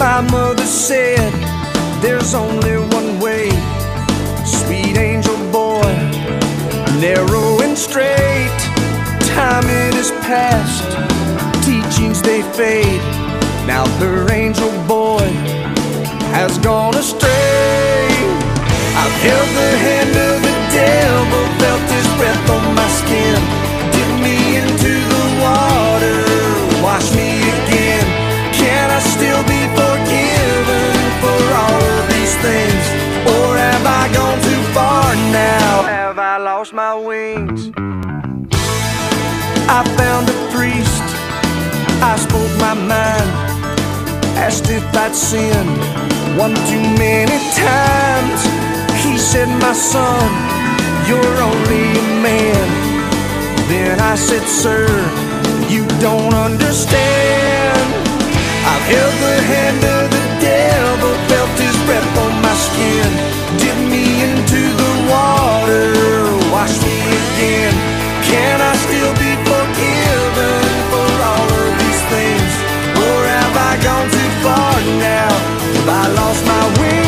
My mother said there's only one way. Sweet angel boy, narrow and straight. Time it is past, teachings they fade. Now her angel boy has gone astray. I've held the hand of the devil, felt his breath on my skin. Dip me into the water, wash me again. Can I still be forgiven for all of these things? Or have I gone too far now? Have I lost my wings? I found a priest, I spoke my mind, asked if I'd sinned one too many times. He said, my son, you're only a man. Then I said, sir, you don't understand. I've held the hand of the devil, felt his breath on my skin. Dip me into the water, wash me again. Can I still be forgiven for all of these things? Or have I gone too far now? Have I lost my wings?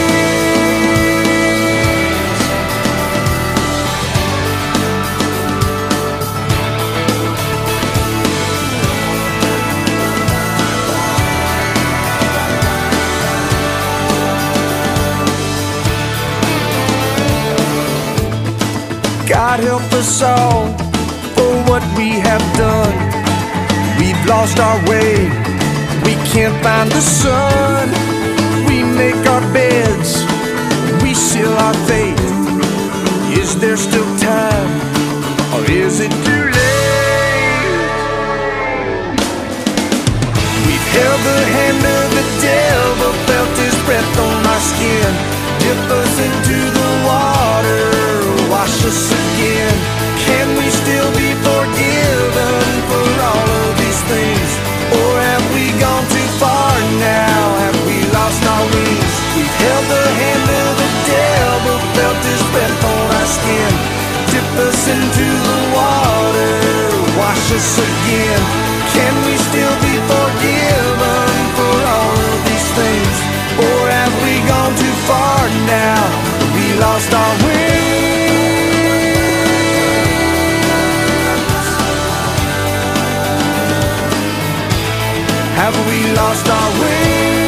God help us all for what we have done. We've lost our way, we can't find the sun. We make our beds, we seal our fate. Is there still time, or is it too late? We've held the hand of the devil, felt his breath on our skin. Dip us into the water, wash us again. Can we still be forgiven for all of these things? Or have we gone too far now? Have we lost our wings? We've held the hand of the devil, felt his breath on our skin. Dip us into the water, wash us again. Can we still be forgiven for all of these things? Or have we gone too far now? We lost our wings. Have we lost our wings?